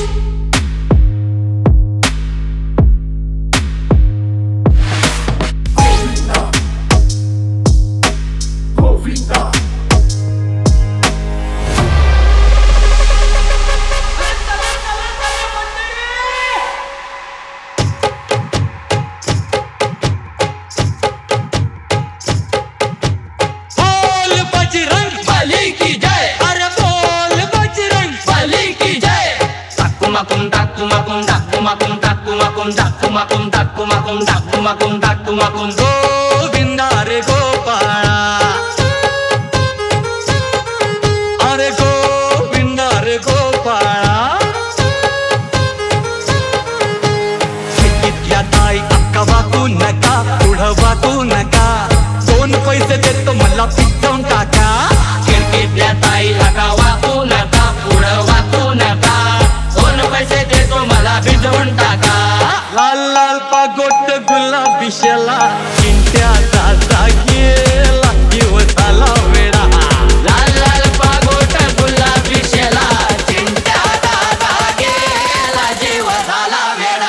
गोविंदा रे गोपाळा, अरे गोविंदा रे गोपाळा. शिट्टीतल्या ताई अक्का वाकू नका, पुढं वाकू नका, 2 पैसे देतो मला पिझ्झाऊन टाका. खिडकीतल्या ताईला का वाकू नका, पुढं वाकू नका, 2 पैसे देतो मला भिजवून टाका. लाल लाल पागोट गुलाबी शेला, चिंट्याचा जागेला जीव झाला वेडा. लाल लाल पागोट गुलाबी शेला, चिंट्याचा जागेला जीव झाला वेडा.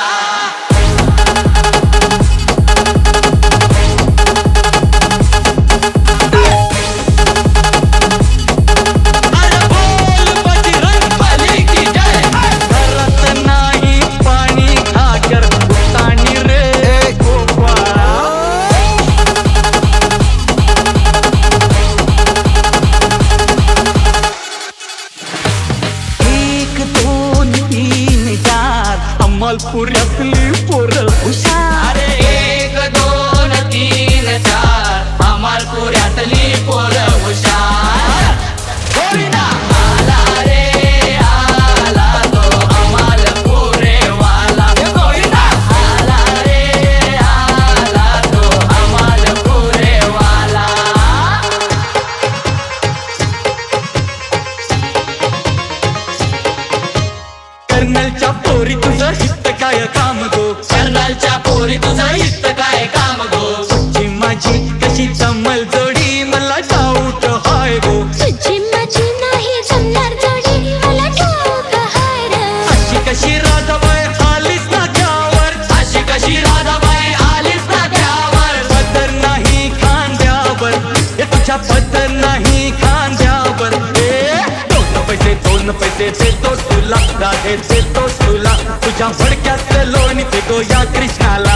अरे बोल बजरंग बली की जय. घरात नाही पाणी घागर उतानी रे गोपाळा. एक दोन तीन चार अमलपुऱ्यातली पोरं हुशार. अरे 1 2 3 4 अमरपुऱ्यातली पोरं हुशार. गोविंदा आला रे आला तो अमरपुरेवाला. गोविंदा आला रे आला तो अमरपुरेवाला. कर्नलच्या पोरी तुझं हित काय काम गो, कर्नलच्या पोरी तुझं हित काय काम गो. तुझी माझी कशी जमल जोडी मला डाऊट हाय गो. तुझी माझी नाही जमणार जोडी मला ठाऊक हाय रे. अशी कशी राधाबाई आलीस ना त्यावर, अशी कशी राधाबाई आलीस ना त्यावर. पदर नाही खांद्यावर, हे तुझ्या पदर नाही खांद्यावर. 2 पैसे देतो तुला, राधे देतो तुला, तुझ्या भडक्यात लोणी ते गो या कृष्णाला.